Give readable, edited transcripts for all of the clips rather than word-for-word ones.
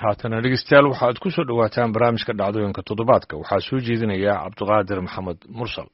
haatana dhegeystayaal waxaad ku soo dhowaataan barnaamijka dhacdooyinka toddobaadka waxaa soo jeedinaya cabdiqaadir maxamed mursal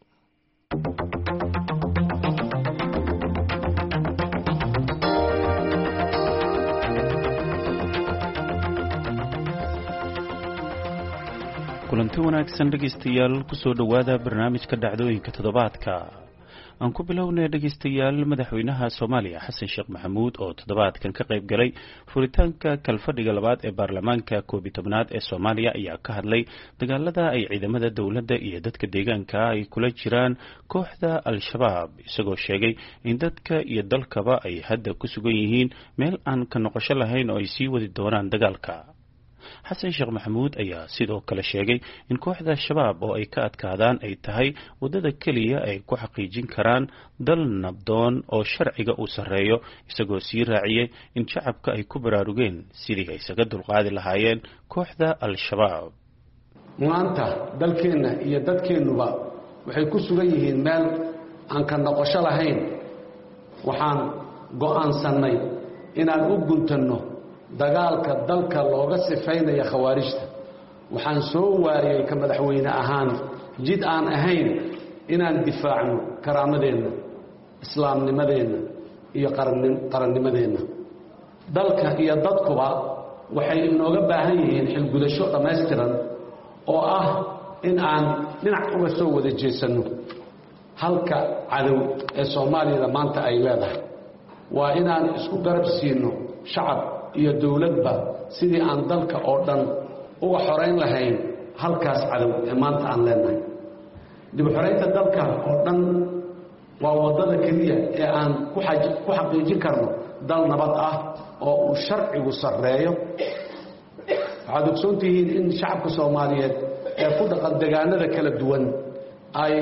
kulanti wanaagsan dhegeystayaal ku soo dhowaada barnaamijka dhacdooyinka toddobaadka aan ku bilownay dhegeystayaal madaxweynaha Soomaaliya Xasan Sheekh Maxamuud oo toddobaadkan ka qayb galay furitaanka kalfadhiga labaad ee baarlamaanka 11aad ee Soomaaliya ayaa ka hadlay dagaalada ay ciidamada dawladda iyo dadka deegaanka ay kula jiraan kooxda Al-Shabaab isagoo sheegay in dadka iyo dalkaba ay hadda ku sugan yihiin meel aan ka noqosho lahayn oo ay sii wadi doonaan dagaalka xasan sheekh maxamuud ayaa sidoo kale sheegay in kooxda shabaab oo ay ka adkaadaan ay tahay wadada kaliya ay ku xaqiijin karaan dal nabdoon oo sharciga uu sareeyo isagoo sii raaciyay in shacabka ay ku baraarugeen sidii ay isaga dulqaadi lahaayeen kooxda al-shabaab maanta dalkeena iyo dadkeenuba waxay ku sugan yihiin meel aan ka noqosho lahayn waxaan go'aansanay inaan u guntanno dagaalka dalka looga sifeynaya khawaarijta waxaan soo waariyay ka madaxweyne ahaan jid aan ahayn inaan difaacno karaamadeenna islaamnimadeenna iyo qarannimadeenna dalka iyo dadkuba waxay inooga baahan yihiin xilgudasho dhammaystiran oo ah in aan dhinac uga soo wada jeesanno halka cadow ee soomaaliyada maanta ay leedahay waa inaan isku garab siino shacab iyo dawladba sidii aan dalka oo dhan uga xoreyn lahayn halkaas cadow ee maanta aan leenahay dib u xoreynta dalka oo dhan waa wadada kaliya ee aan ku xaqiijin karno dal nabad ah oo uu sharcigu sareeyo waxaad ogsoontihiin in shacabka Soomaaliyeed ee ku dhaqan deegaanada kala duwan ay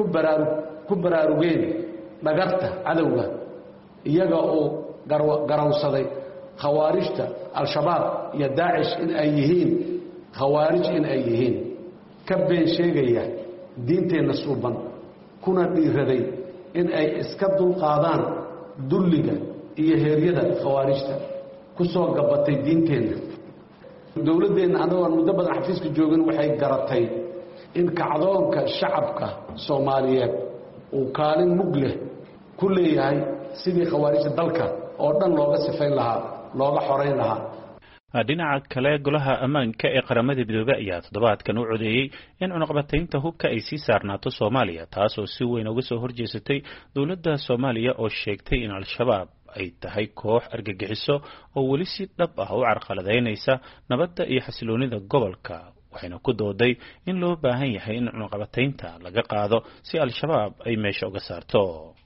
ku baraarugeen dhagarta cadowga iyaga oo garawsaday khawaarijta al-shabaab iyo daacish in ay yihiin khawaarij in ay yihiin ka been sheegaya diinteena suuban kuna dhiiraday in ay iska dulqaadaan dulliga iyo heeryada khawaarijta ku soo gabatay diinteena dawladdeena anagoo muddo badan xafiiska joogin waxay garatay in kacdoonka shacabka Soomaaliyeed uu kaalin mug leh ku leeyahay sidii khawaarijta dalka oo dhan looga sifayn lahaa looga xoreyn lahaa dhinaca kale golaha ammaanka ee qaramada midoobay ayaa toddobaadkan u codeeyay in cunaqabataynta hubka ay sii saarnaato Soomaaliya taasoo si weyn uga soo horjeesatay dawladda Soomaaliya oo sheegtay in al-shabaab ay tahay koox argagixiso oo weli si dhab ah u carqaladeynaysa nabadda iyo xasiloonida gobolka waxayna ku dooday in loo baahan yahay in cunaqabataynta laga qaado si al-shabaab ay meesha uga saarto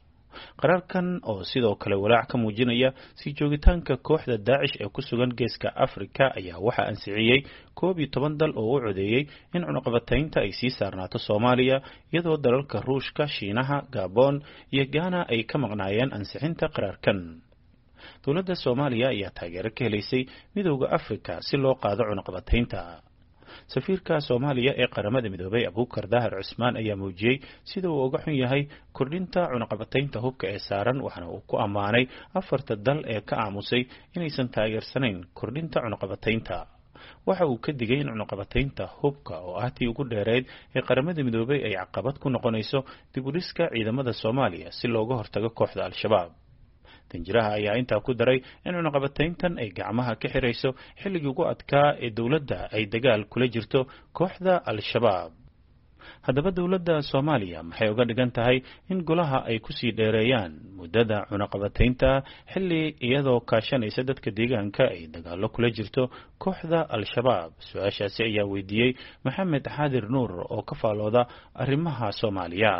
qararkan oo sidoo kale walaac ka muujinaya si joogitaanka kooxda daacish ee ku sugan geeska Afrika ayaa waxa ansixiyay 11 dal oo u codeeyay in cunaqabataynta ay sii saarnaato Soomaaliya iyadoo dalalka Ruushka, Shiinaha, Gabon iyo Ghana ay ka maqnaayeen ansixinta qararkan dawladda Soomaaliya ayaa taageero ka helaysay midowga Afrika si loo qaado cunaqabataynta safiirka Soomaaliya ee qaramada midoobay Abuukar Daahir Cusmaan ayaa muujiyay sida uu uga xun yahay kordhinta cunaqabataynta hubka ee saaran waxana uu ku amaanay 4 dal ee ka aamusay inaysan taageersanayn kordhinta cunaqabataynta waxa uu ka digay in cunaqabataynta hubka oo ah tii ugu dheereed ee qaramada midoobay ay caqabad ku noqonayso dib u dhiska ciidamada Soomaaliya si looga hortago kooxda al-shabaab tanjiraha ayaa intaa ku daray in cunaqabatayntan ay gacmaha ka xirayso xilligii ugu adkaa ee dawladda ay dagaal kula jirto kooxda al-shabaab haddaba dawladda Soomaaliya maxay uga dhigan tahay in golaha ay ku sii dheereeyaan muddada cunaqabataynta xilli iyadoo kaashanaysa dadka deegaanka ay dagaalo kula jirto kooxda al-shabaab su'aashaasi ayaa weydiiyey Maxamed Xaadir Nuur oo ka faalooda arrimaha Soomaaliya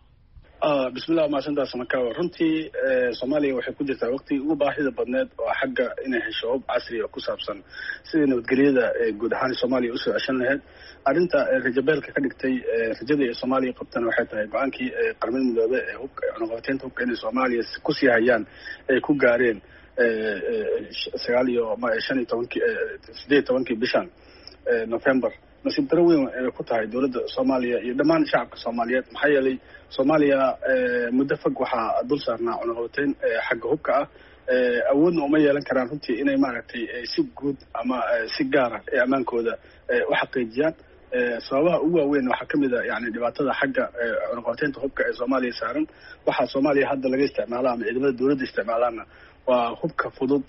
bismillah ma shan daas markaa runtii Soomaaliya waxay ku jirtaa waqti ugu baahida badneed oo xagga inay hesho hub casri ah ku saabsan sidii nabadgelyada guud ahaan Soomaaliya u soo ceshan lahayd arinta rajabeelka ka dhigtay rajada ee Soomaaliya qabtana waxay tahay go'aankii qaramada midoobay ee hubka cunaqabataynta hubka in Soomaaliya ku sii hayaan ay ku gaareen 18 bishan November nasiib daro weyn ku tahay dawladda Soomaaliya iyo dhammaan shacabka Soomaaliyeed maxaa yeelay Soomaaliya muddo fog waxaa dul saarnaa cunaqabatayn xagga hubka ah awoodna uma yeelan karaan runtii inay maaragtay si guud ama si gaara ee ammaankooda u xaqiijiyaan sababaha ugu waaweyn waxaa ka mid a yani dhibaatada xagga cunaqabateynta hubka ee soomaaliya saaran waxaa soomaaliya hadda laga isticmaala ama ciidamada dawladda isticmaalaana waa hubka fudud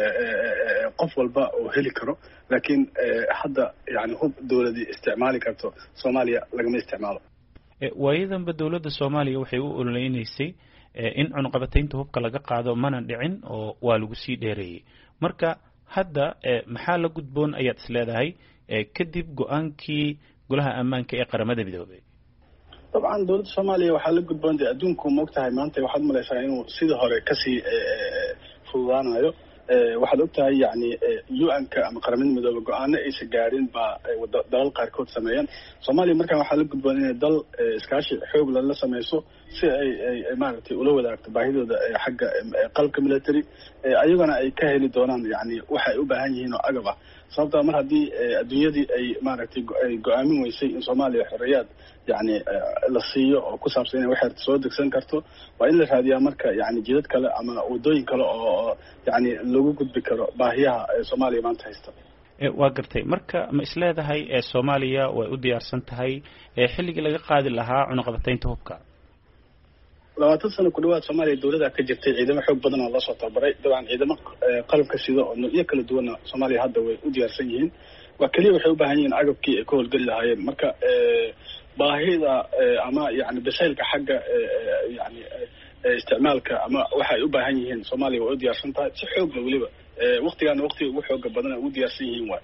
qof walba oo heli karo laakiin hadda yani hub dawladii isticmaali karto soomaaliya lagama isticmaalo waayadanba dawladda soomaaliya waxay u ololeynaysay in cunaqabateynta hubka laga qaado mana dhicin oo waa lagu sii dheereeyey marka hadda maxaa la gudboon ayaad isleedahay kadib go-aankii golaha ammaanka ee qaramada midoobay dabcan dawladda soomaaliya waxaa la gudboon dee adduunku maogtahay maanta waxaad malaysaa inuu sidii hore kasii fududaanayo waxaad ogtahay yani UN-ka ama qaramada midoobe go-aano aysa gaarin baa dalal qaarkood sameeyeen soomaaliya markaan waxaa la gudboon inay dal iskaashi xoog lala sameyso si ay maaragtay ula wadaagto baahidooda xagga qalabka military ayagana ay ka heli doonaan yani waxa ay u baahan yihiin oo agab ah sababtaa mar haddii adduunyadii ay maaragtay ay go-aamin weysay in soomaaliya xorriyaad yani la siiyo oo ku saabsan inay waxay soo degsan karto waa in la raadiyaa marka yani jidad kale ama wadooyin kale oo yani lagu gudbi karo baahiyaha soomaaliya maanta haysta waa gartay marka ma isleedahay soomaaliya way u diyaarsan tahay xilligii laga qaadi lahaa cunaqabateynta hubka 20 sano ku dhawaad Soomaaliya dawladda ka jirtay ciidamo xoog badan oo la soo tababaray dabcan ciidamo qalabka sida oo noocyada kala duwan Soomaaliya hadda way u diyaarsan yihiin waa kaliya waxay u baahan yihiin agabkii ay ka howlgali lahaayeen marka baahida ama yani bisaylka xagga yani isticmaalka ama waxa ay u baahan yihiin Soomaaliya way u diyaarsan tahay si xoog leh waliba waqtigan waqtiga ugu xoog badan u diyaarsan yihiin waa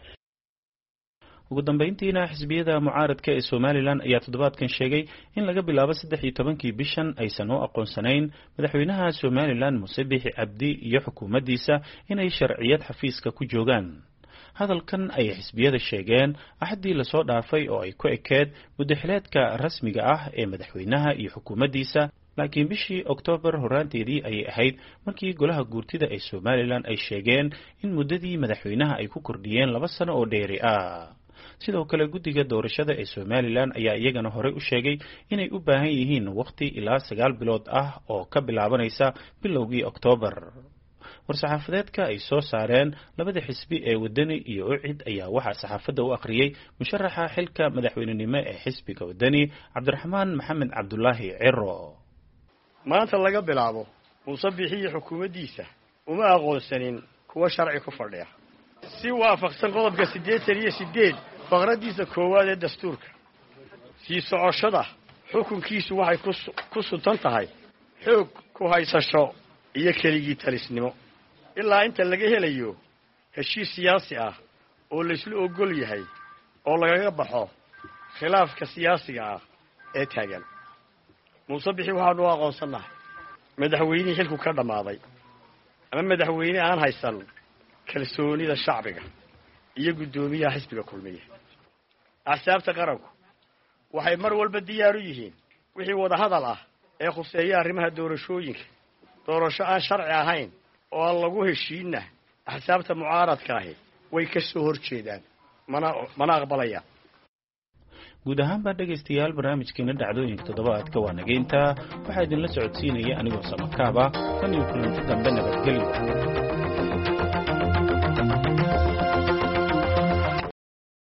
ugu dambeyntiina xisbiyada mucaaradka ee Somaliland ayaa toddobaadkan sheegay in laga bilaabo 13 bishan aysan u aqoonsanayn madaxweynaha Somaliland Muuse Biixi Cabdi iyo xukuumaddiisa inay sharciyad xafiiska ku joogaan hadalkan ay xisbiyada sheegeen axadii la soo dhaafay oo ay ku ekeed muddaxileedka rasmiga ah ee madaxweynaha iyo xukuumaddiisa laakiin bishii Oktoobar horaanteedii ay ahayd markii golaha guurtida ee Somaliland ay sheegeen in muddadii madaxweynaha ay ku kordhiyeen 2 sano oo dheeri ah sidoo kale guddiga doorashada ee Somaliland ayaa iyagana hore u sheegay inay u baahan yihiin waqti ilaa 9 bilood ah oo ka bilaabanaysa bilowgii Oktoobar war-saxaafadeedka ay soo saareen labada xisbi ee wadani iyo ucid ayaa waxaa saxaafadda u akhriyay musharaxa xilka madaxweynenimo ee xisbiga wadani Cabdiraxmaan Maxamed Cabdullaahi Ciro maanta laga bilaabo Muuse Biixi xukuumaddiisa uma aqoonsanin kuwa sharci ku fadhiya si waafaqsan qodobka 88 faqradiisa koowaad ee dastuurka si socoshada xukunkiisu waxay ku suntan tahay xoog ku haysasho iyo keligii talisnimo ilaa inta laga helayo heshiis siyaasi ah oo la isla ogol yahay oo laga baxo khilaafka siyaasiga ah ee taagan Muuse Biixi waxaanu aqoonsanahay madaxweynihii xilku ka dhamaaday ama madaxweyne aan haysan kalsoonida shacbiga iyo gudoomiyaha xisbiga kulmiye axsaabta qaranku waxay mar walba diyaar u yihiin wixii wada hadal ah ee khuseeya arrimaha doorashooyinka doorasho aan sharci ahayn oo aan lagu heshiinna axsaabta mucaaradka ahi way ka soo horjeedaan mana aqbalayaan guud ahaan baa dhegaystayaal barnaamijkeena dhacdooyinka toddobaadka waa nageynta waxaa idinla socodsiinaya anigoo samakaaba tan iyo kulanti dambe nabadgelyo